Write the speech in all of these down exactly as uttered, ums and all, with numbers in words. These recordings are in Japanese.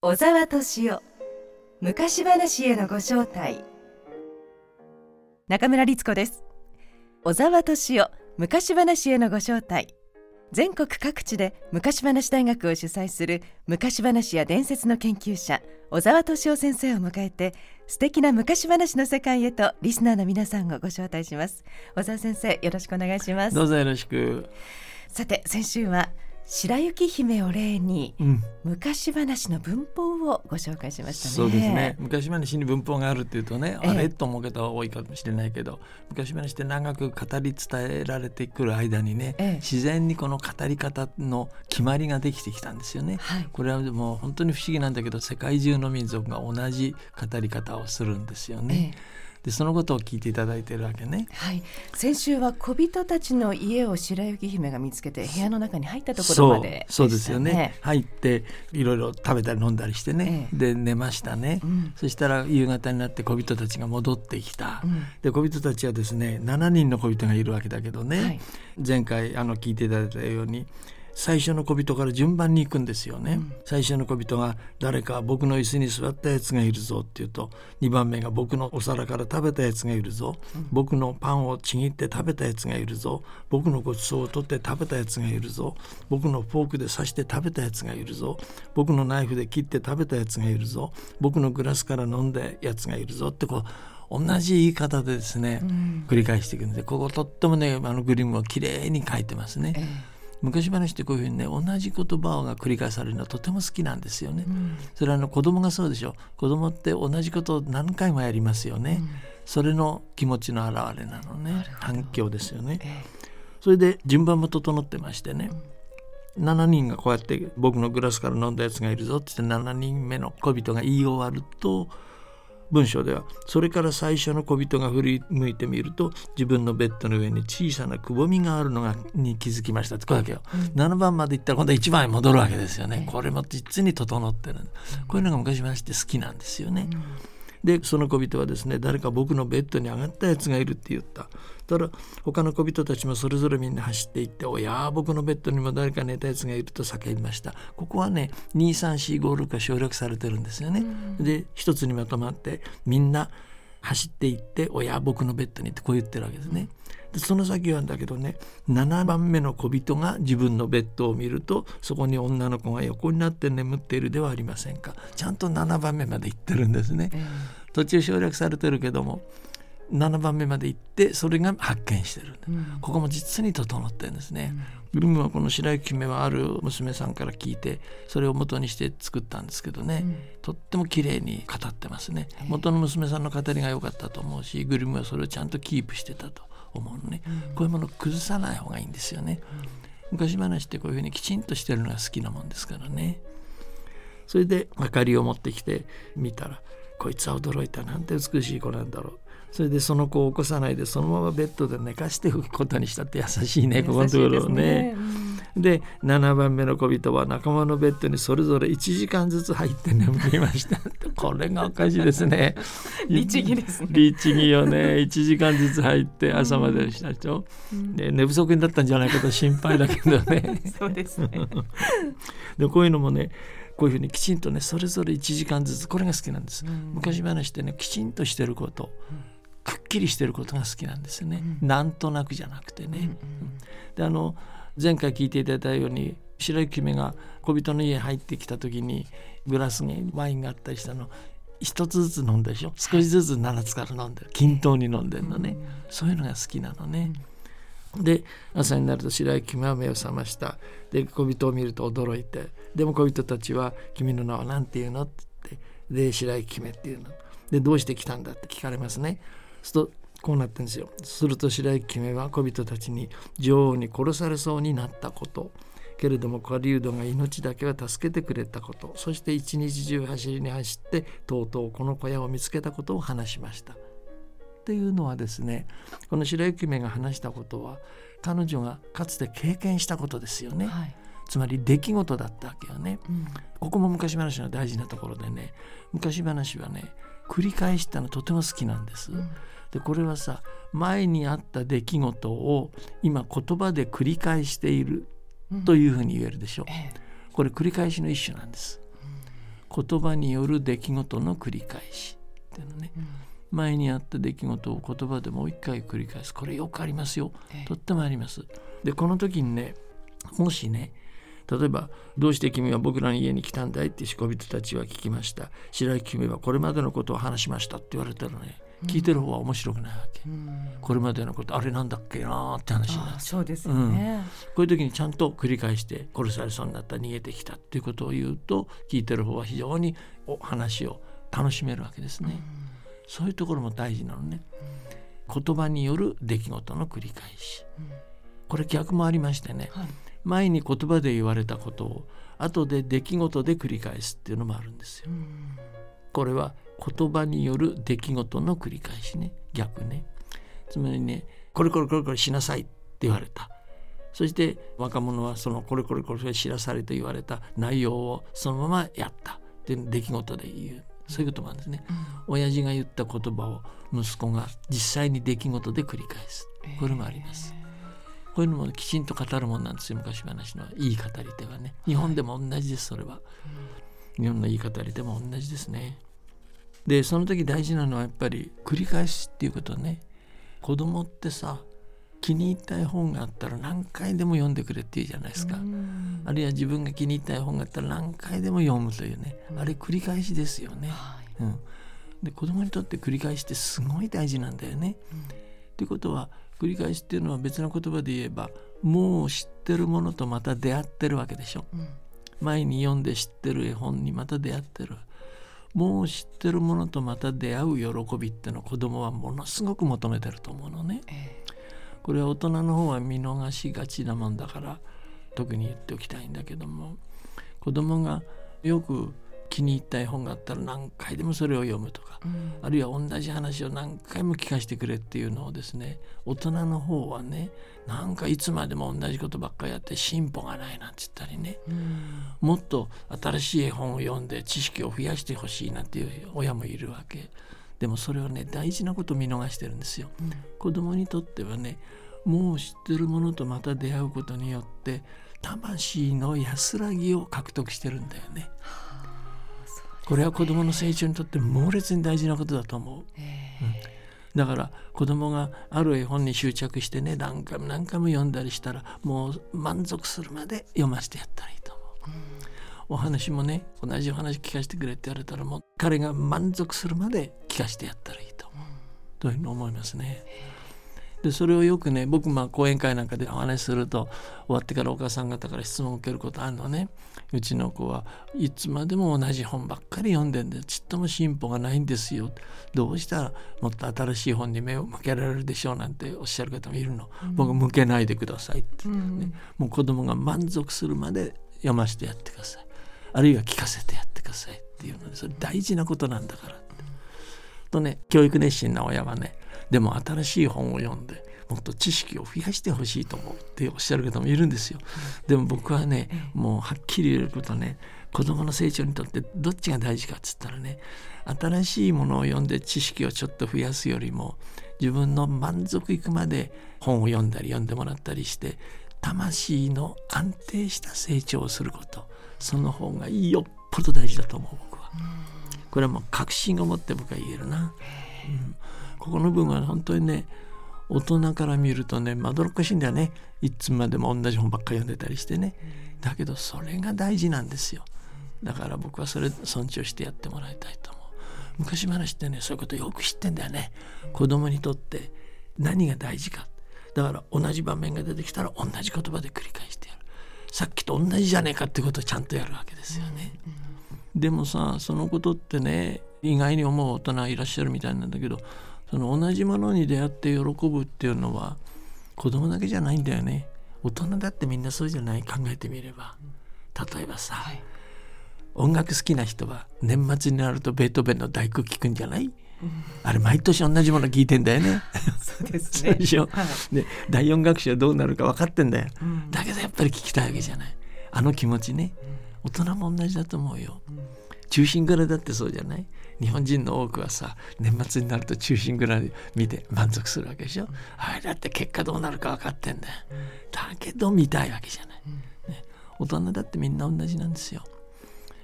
小沢敏夫昔話へのご招待。中村律子です。小沢敏夫昔話へのご招待。全国各地で昔話大学を主催する昔話や伝説の研究者小沢敏夫先生を迎えて、素敵な昔話の世界へとリスナーの皆さんをご招待します。小沢先生、よろしくお願いします。 どうぞよろしく。 さて、先週は白雪姫を例に、うん、昔話の文法をご紹介しましたね。 そうですね。昔話に文法があるっていうとね、ええ、あれと思う方は多いかもしれないけど、昔話って長く語り伝えられてくる間にね、ええ、自然にこの語り方の決まりができてきたんですよね、はい、これはもう本当に不思議なんだけど、世界中の民族が同じ語り方をするんですよね、ええ、でそのことを聞いていただいているわけね、 はい、先週は小人たちの家を白雪姫が見つけて部屋の中に入ったところまででしたね。 そう、そうですよね。入っていろいろ食べたり飲んだりしてね、ええ、で寝ましたね、うん、そしたら夕方になって小人たちが戻ってきた、うん、で小人たちはですねしちにんの小人がいるわけだけどね、はい、前回あの聞いていただいたように最初の小人から順番に行くんですよね、うん、最初の小人が誰か僕の椅子に座ったやつがいるぞって言うと、にばんめが僕のお皿から食べたやつがいるぞ、うん、僕のパンをちぎって食べたやつがいるぞ、僕のごちそうを取って食べたやつがいるぞ、僕のフォークで刺して食べたやつがいるぞ、僕のナイフで切って食べたやつがいるぞ、僕のグラスから飲んだやつがいるぞってこう同じ言い方でですね、うん、繰り返していくんで、こことってもねあのグリムをきれいに書いてますね、えー昔話ってこういうふうにね同じ言葉が繰り返されるのはとても好きなんですよね、うん、それはあの子供がそうでしょ。子供って同じことを何回もやりますよね、うん、それの気持ちの表れなのね、反響ですよね、ええ、それで順番も整ってましてね、うん、しちにんがこうやって僕のグラスから飲んだやつがいるぞって言ってしちにんめの小人が言い終わると、文章ではそれから最初の小人が振り向いてみると自分のベッドの上に小さなくぼみがあるのがに気づきましたってこういうわけよ、うん、ななばんまで行ったら今度はいちばんへ戻るわけですよね、これも実に整ってる、うん、こういうのが昔話って好きなんですよね、うん、でその小人はですね誰か僕のベッドに上がったやつがいるって言った。ただ他の小人たちもそれぞれみんな走っていって、おや僕のベッドにも誰か寝たやつがいると叫びました。ここはねにさんしごろくが省略されてるんですよね、うん、で一つにまとまってみんな走っていって、おや僕のベッドにってこう言ってるわけですね。でその先はだけどねななばんめの小人が自分のベッドを見ると、そこに女の子が横になって眠っているではありませんか。ちゃんとななばんめまで行ってるんですね、うん、途中省略されてるけどもななばんめまで行ってそれが発見してる、うん、ここも実に整ってるんですね、うん、グリムはこの白雪姫はある娘さんから聞いてそれを元にして作ったんですけどね、うん、とっても綺麗に語ってますね。元の娘さんの語りが良かったと思うし、グリムはそれをちゃんとキープしてたと思うのね、うん、こういうものを崩さない方がいいんですよね、うん、昔話ってこういうふうにきちんとしてるのが好きなもんですからね。それで明かりを持ってきて見たら、こいつは驚いた、なんて美しい子なんだろう。それでその子を起こさないでそのままベッドで寝かしておくことにしたって優しいね、ここのところね、うん、でななばんめの小人は仲間のベッドにそれぞれいちじかんずつ入って眠りましたこれがおかしいですね律儀ですね。 律儀よね。いちじかんずつ入って朝までしたでしょ、うん、で寝不足になったんじゃないかと心配だけどねそうですねでこういうのもねこういうふうにきちんとねそれぞれいちじかんずつ、これが好きなんです、うん、昔話ってねきちんとしてること、うん、くっきりしてることが好きなんですよね、うん、なんとなくじゃなくてね、うんうん、であの前回聞いていただいたように白雪姫が小人の家に入ってきた時にグラスにワインがあったりしたの一つずつ飲んでるでしょ。少しずつななつから飲んでる、均等に飲んでるのね、うん、そういうのが好きなのね、うん、で朝になると白雪姫は目を覚ました。で小人を見ると驚いて、でも小人たちは君の名は何て言うのって言って、で白雪姫っていうのでどうして来たんだって聞かれますね。そうするとこうなってるんですよ。すると白雪姫は小人たちに女王に殺されそうになったこと、けれども狩人が命だけは助けてくれたこと、そして一日中走りに走ってとうとうこの小屋を見つけたことを話しましたっていうのはですね、この白雪姫が話したことは彼女がかつて経験したことですよね、はい、つまり出来事だったわけよね、うん、ここも昔話の大事なところでね、昔話はね繰り返したのとても好きなんです、うん、でこれはさ前にあった出来事を今言葉で繰り返しているというふうに言えるでしょう、うん、これ繰り返しの一種なんです、うん、 言葉による出来事の繰り返しっていうのね、うん、前にあった出来事を言葉でもう一回繰り返す。これよくありますよ、えー、とってもあります。でこの時にね、もしね、例えばどうして君は僕らの家に来たんだいって小人たちは聞きました。白雪姫はこれまでのことを話しましたって言われたらね、聞いてる方は面白くないわけ、うん、これまでのことあれなんだっけなって話になって、 そうですよね、 うん、こういう時にちゃんと繰り返して殺されそうになった、逃げてきたっていうことを言うと、聞いてる方は非常にお話を楽しめるわけですね、うん、そういうところも大事なのね、うん、言葉による出来事の繰り返し、うん、これ逆もありましてね、はい、前に言葉で言われたことを後で出来事で繰り返すっていうのもあるんですよ、うん、これは言葉による出来事の繰り返しね、逆ね。つまりね、これこれこれこれしなさいって言われた。そして若者はそのこれこれこれ知らされと言われた内容をそのままやったって出来事で言う、そういうこともあるんですね、うん、親父が言った言葉を息子が実際に出来事で繰り返す、これもあります、えー、こういうのもきちんと語るもんなんですよ、昔話のいい語り手はね。日本でも同じです、それは、うん、日本のいい語り手も同じですね。でその時大事なのはやっぱり繰り返しっていうことね。子供ってさ、気に入った絵本があったら何回でも読んでくれって言うじゃないですか。あるいは自分が気に入った絵本があったら何回でも読むというね、あれ繰り返しですよね、はいうん、で子供にとって繰り返しってすごい大事なんだよね、うん、っていうことは繰り返しっていうのは別の言葉で言えば、もう知ってるものとまた出会ってるわけでしょ、うん、前に読んで知ってる絵本にまた出会ってる。もう知ってるものとまた出会う喜びってのを子供はものすごく求めてると思うのね、えー、これは大人の方は見逃しがちなもんだから特に言っておきたいんだけども、子供がよく気に入った絵本があったら何回でもそれを読むとか、うん、あるいは同じ話を何回も聞かせてくれっていうのをですね、大人の方はね、なんかいつまでも同じことばっかりやって進歩がないなんて言ったりね、うん、もっと新しい絵本を読んで知識を増やしてほしいなんていう親もいるわけでも、それはね大事なことを見逃してるんですよ、うん、子供にとってはね、もう知ってるものとまた出会うことによって魂の安らぎを獲得してるんだよね。これは子どもの成長にとって猛烈に大事なことだと思う、うん、だから子どもがある絵本に執着してね、何回も何回も読んだりしたらもう満足するまで読ませてやったらいいと思う、うん、お話もね、同じお話聞かせてくれって言われたらもう彼が満足するまで聞かせてやったらいいと思う、うん、というふうに思いますね。でそれをよくね、僕まあ講演会なんかでお話しすると、終わってからお母さん方から質問を受けることあるのね。うちの子はいつまでも同じ本ばっかり読んでんでちっとも進歩がないんですよ、どうしたらもっと新しい本に目を向けられるでしょうなんておっしゃる方もいるの、うん、僕向けないでくださいって、ねうん、もう子供が満足するまで読ませてやってください、あるいは聞かせてやってくださいっていうので、それ大事なことなんだからって、うん、とね、教育熱心な親はね、でも新しい本を読んでもっと知識を増やしてほしいと思うっておっしゃる方もいるんですよ。でも僕はね、もうはっきり言うことね、子どもの成長にとってどっちが大事かっつったらね、新しいものを読んで知識をちょっと増やすよりも、自分の満足いくまで本を読んだり読んでもらったりして魂の安定した成長をすること、その方がよっぽど大事だと思う。僕はこれはもう確信を持って僕は言えるな、うん、ここの部分は本当にね、大人から見るとね、まどろっこしいんだよね。いつまでも同じ本ばっかり読んでたりしてね。だけどそれが大事なんですよ。だから僕はそれ尊重してやってもらいたいと思う。昔話ってね、そういうことよく知ってんだよね。子供にとって何が大事か。だから同じ場面が出てきたら同じ言葉で繰り返してやる。さっきと同じじゃねえかってことをちゃんとやるわけですよね。でもさ、そのことってね、意外に思う大人いらっしゃるみたいなんだけど、その同じものに出会って喜ぶっていうのは子供だけじゃないんだよね。大人だってみんなそうじゃない？考えてみれば、例えばさ、はい、音楽好きな人は年末になるとベートーベンの第九聞くんじゃない？うん、あれ毎年同じもの聞いてんだよね。 そうですね。 でしょ、はい、で第四楽章はどうなるか分かってんだよ、うん、だけどやっぱり聞きたいわけじゃない。あの気持ちね、大人も同じだと思うよ、うん、忠臣蔵だってそうじゃない？日本人の多くはさ、年末になると忠臣蔵見て満足するわけでしょ、うん、あれだって結果どうなるか分かってんだよ、うん、だけど見たいわけじゃない、うんね、大人だってみんな同じなんですよ。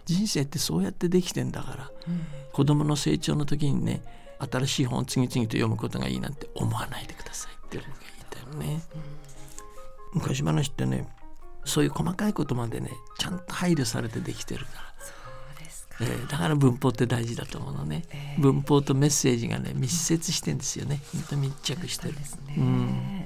人生ってそうやってできてんだから、うん、子供の成長の時にね新しい本を次々と読むことがいいなんて思わないでくださいっていうのが言いたいのね、うん、昔話ってねそういう細かいことまでねちゃんと配慮されてできてるから。 そうですか、 えー、だから文法って大事だと思うのね、えー、文法とメッセージがね密接してんですよね、うん、本当に密着してる、ねうん、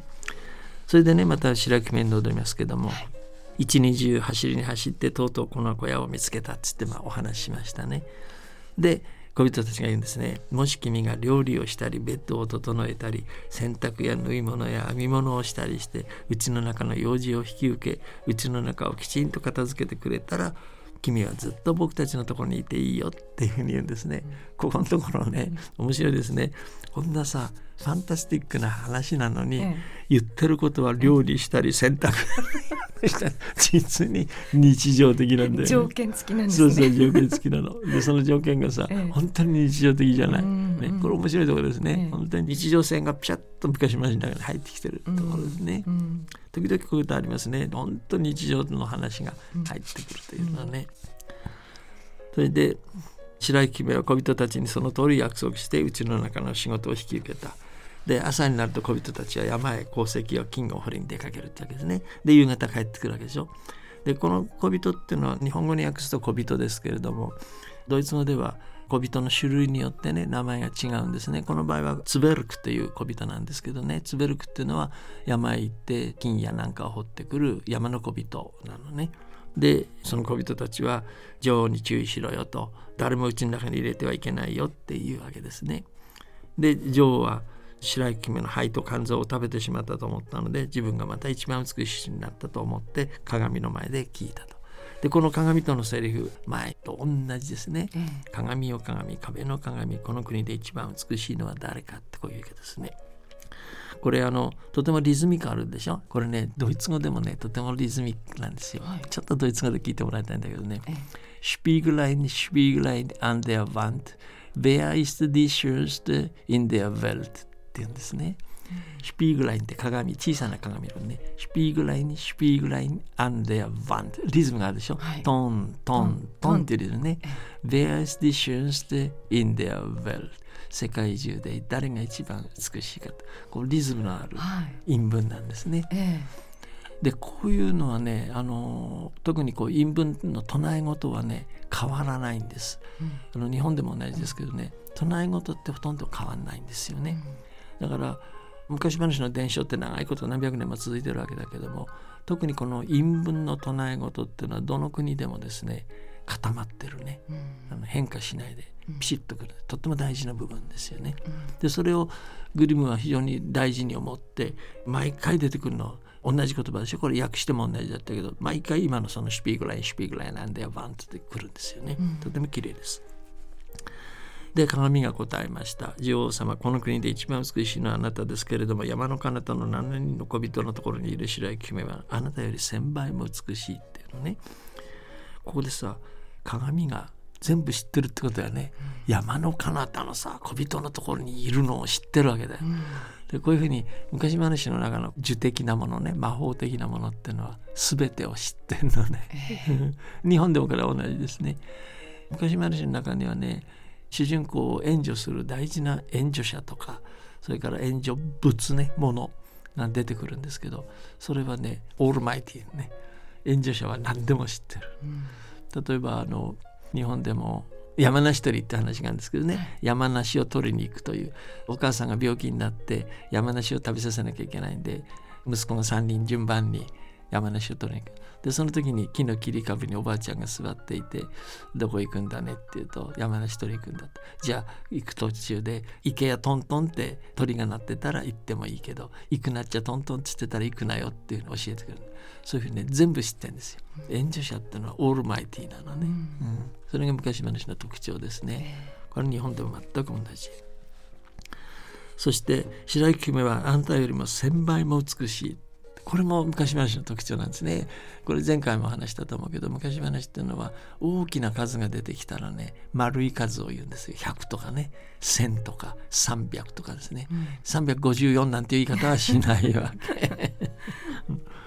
それでねまた白木面で踊りますけども、はい、一日中走りに走ってとうとうこの小屋を見つけたっつって、まあ、お話ししましたね。で小人たちが言うんですね。もし君が料理をしたりベッドを整えたり洗濯や縫い物や編み物をしたりしてうちの中の用事を引き受けうちの中をきちんと片付けてくれたら君はずっと僕たちのところにいていいよっていうふうに言うんですね、うん、ここのところね面白いですね。こんなさファンタスティックな話なのに、うん、言ってることは料理したり洗濯したり実に日常的なんだよね。 条件付きなんですね。 そうそう条件付きなのでその条件がさ、ええ、本当に日常的じゃない、うんうんね、これ面白いところですね、え、本当に日常性がピシャッと昔話の中に入ってきてるところですね、うんうん、時々こういうことありますね。本当に日常の話が入ってくるというのはね、うんうん、それで白雪姫は小人たちにその通り約束してうちの中の仕事を引き受けた。で朝になると小人たちは山へ鉱石や金を掘りに出かけるってわけですね。で夕方帰ってくるわけでしょ。でこの小人っていうのは日本語に訳すと小人ですけれどもドイツ語では小人の種類によってね名前が違うんですね。この場合はツベルクという小人なんですけどね、ツベルクっていうのは山へ行って金やなんかを掘ってくる山の小人なのね。でその小人たちは女王に注意しろよと、誰もうちの中に入れてはいけないよっていうわけですね。で女王は白雪姫の肺と肝臓を食べてしまったと思ったので自分がまた一番美しいになったと思って鏡の前で聞いたと。でこの鏡とのセリフ前と同じですね、うん、鏡よ鏡壁の鏡この国で一番美しいのは誰かってこういうわけですね。これあのとてもリズミカルでしょ。これねドイツ語でもねとてもリズミックなんですよ、はい、ちょっとドイツ語で聞いてもらいたいんだけどね、シュピーグラインシュピーグライン an der Wand Wer ist die schönste in der Weltって言うんですね、うん、シュピーグラインって鏡、小さな鏡のね、シュピーグラインシュピーグライン an der Wand リズムがあるでしょ、はい、トントントンっていうリズムね、Wer ist die schönste in der Welt 世界中で誰が一番美しいかと、こうリズムのある韻文なんですね、はいええ、でこういうのはねあの特にこう韻文の唱え事はね変わらないんです、うん、あの日本でも同じですけどね、唱え事ってほとんど変わらないんですよね、うん、だから昔話の伝承って長いこと何百年も続いてるわけだけども特にこの韻文の唱え事っていうのはどの国でもですね固まってるね、うん、あの変化しないでピシッとくる、うん、とっても大事な部分ですよね、うん、でそれをグリムは非常に大事に思って毎回出てくるの同じ言葉でしょ。これ訳しても同じだったけど毎回今のそのシュピーグラインシュピーグラインなんでバンと出てくるんですよね、うん、とても綺麗です。で鏡が答えました。女王様、この国で一番美しいのはあなたですけれども山の彼方のななにんの小人のところにいる白雪姫はあなたより千倍も美しいっていうのね。ここでさ鏡が全部知ってるってことはね、うん、山の彼方のさ小人のところにいるのを知ってるわけだよ、うん、でこういうふうに昔話の中の呪的なものね魔法的なものっていうのは全てを知ってるのね、えー、日本でもこれは同じですね。昔話の中にはね主人公を援助する大事な援助者とかそれから援助物ねものが出てくるんですけどそれはねオールマイティーね援助者は何でも知ってる、うん、例えばあの日本でも山梨取りって話があるんですけどね、はい、山梨を取りに行くというお母さんが病気になって山梨を食べさせなきゃいけないんで息子がさんにん順番に山梨を取りに行く。でその時に木の切り株におばあちゃんが座っていてどこ行くんだねって言うと山梨取り行くんだって。じゃあ行く途中で池やトントンって鳥が鳴ってたら行ってもいいけど行くなっちゃトントンって言ってたら行くなよっていうのを教えてくれる。そういうふうにね全部知ってるんですよ。援助者っていうのはオールマイティーなのね、うんうん、それが昔話の特徴ですね。これ日本でも全く同じ。そして白雪姫はあんたよりも千倍も美しい。これも昔話の特徴なんですね。これ前回も話したと思うけど昔話っていうのは大きな数が出てきたらね丸い数を言うんですよ。ひゃくとかねせんとかさんびゃくとかですね、うん、さんびゃくごじゅうよんなんていう言い方はしないわけ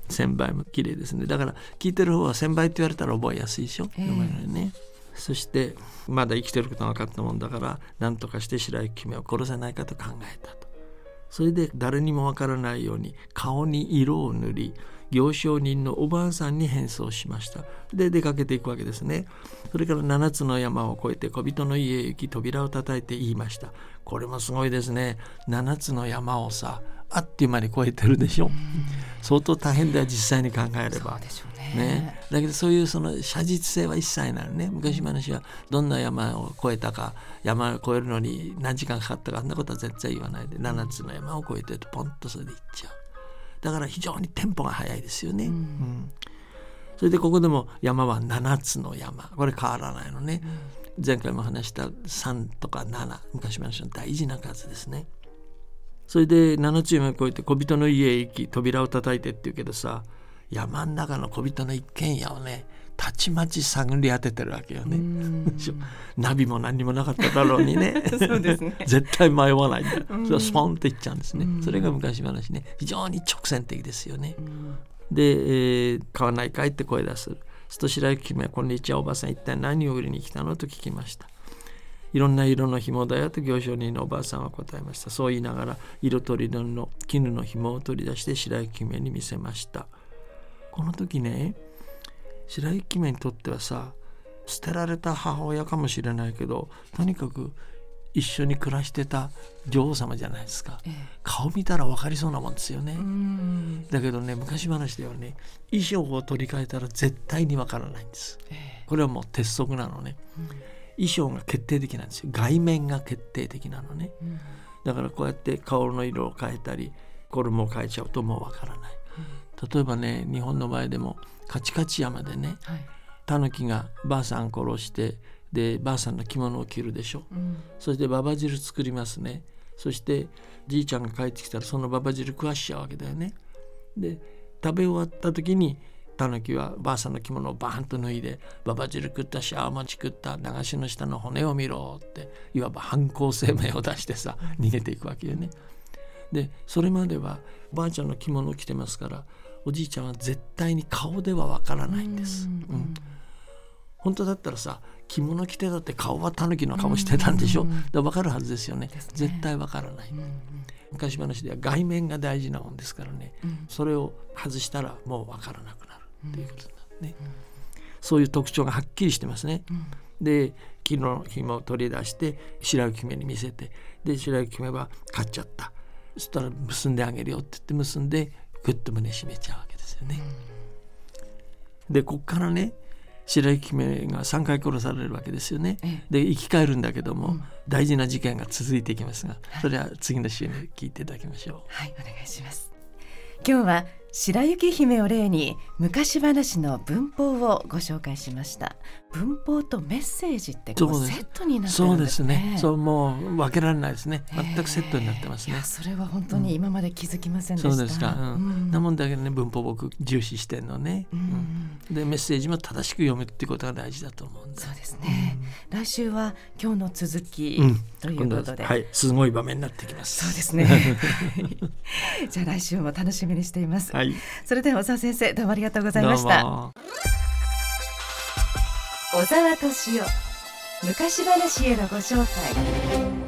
千倍も綺麗ですね。だから聞いてる方は千倍って言われたら覚えやすいでしょ、えーね、そしてまだ生きてることが分かったもんだから何とかして白雪姫を殺せないかと考えたと。それで誰にも分からないように顔に色を塗り行商人のおばあさんに変装しました。で出かけていくわけですね。それから七つの山を越えて小人の家へ行き扉を叩いて言いました。これもすごいですね。七つの山をさあっという間に越えてるでしょ。相当大変だよ実際に考えれば。 そうでしょうね。 ね、だけどそういうその写実性は一切ないね。昔話はどんな山を越えたか山を越えるのに何時間かかったかあんなことは絶対言わないで七つの山を越えてるとポンとそれで行っちゃう。だから非常にテンポが速いですよね、うんうん、それでここでも山は七つの山これ変わらないのね、うん、前回も話したさんとかなな昔話の大事な数ですね。それで七つ山を越えて小人の家へ行き扉を叩いてって言うけどさ山の中の小人の一軒家をねたちまち探り当ててるわけよね。ナビも何にもなかっただろうにねそうですね絶対迷わないんだよ。それはスポンっていっちゃうんですね。それが昔話ね非常に直線的ですよね。で、えー、買わないかいって声出す。すると白雪姫はこんにちはおばさん一体何を売りに来たのと聞きました。いろんな色の紐だよと行商人のおばあさんは答えました。そう言いながら色とりどりの絹の紐を取り出して白雪姫に見せました。この時ね白雪姫にとってはさ捨てられた母親かもしれないけどとにかく一緒に暮らしてた女王様じゃないですか、ええ、顔見たら分かりそうなもんですよね。うんだけどね昔話ではね衣装を取り替えたら絶対に分からないんです、ええ、これはもう鉄則なのね、うん、衣装が決定的なんですよ。外面が決定的なのね、うん、だからこうやって顔の色を変えたり衣を変えちゃうともう分からない、うん、例えばね日本の場合でもカチカチ山でね、はい、タヌキがばあさん殺してでばあさんの着物を着るでしょ、うん、そしてババ汁作りますね。そしてじいちゃんが帰ってきたらそのババ汁食わしちゃうわけだよね。で食べ終わった時にタヌキはばあさんの着物をバーンと脱いでババ汁食ったしあまち食った流しの下の骨を見ろっていわば犯行声明を出してさ逃げていくわけよね。でそれまではばあちゃんの着物を着てますからおじいちゃんは絶対に顔ではわからないんです、うんうん、本当だったらさ着物着てたって顔はタヌキの顔してたんでしょ、うんうん、だわかるはずですよ ね, ですね絶対わからない、うんうん、昔話では外面が大事なもんですからね、うん、それを外したらもうわからなくなるっていうことなんね、うんうん、そういう特徴がはっきりしてますね、うん、で木の紐を取り出して白雪姫に見せてで白雪姫は買っちゃった。そしたら結んであげるよって言って結んでぐっと胸締めちゃうわけですよね、うん、でこっからね白雪姫がさんかい殺されるわけですよね、ええ、で生き返るんだけども、うん、大事な事件が続いていきますが、はい、それは次の週に聞いていただきましょう。 はい、お願いします。今日は白雪姫を例に昔話の文法をご紹介しました。文法とメッセージってこうセットになってるんですね。 そうですね。そうもう分けられないですね。全くセットになってますね。 いやそれは本当に今まで気づきませんでした、うん、 そうですか、うんうん、なもんだけどね文法僕重視してんのね、うんうん、でメッセージも正しく読むっていうことが大事だと思うんで。 そうですね、うん、来週は今日の続き、うん、ということで、 はい、すごい場面になってきます。 そうですねじゃあ来週も楽しみにしています、はい、それでは小沢先生どうもありがとうございました。小沢敏夫昔話へのご招待。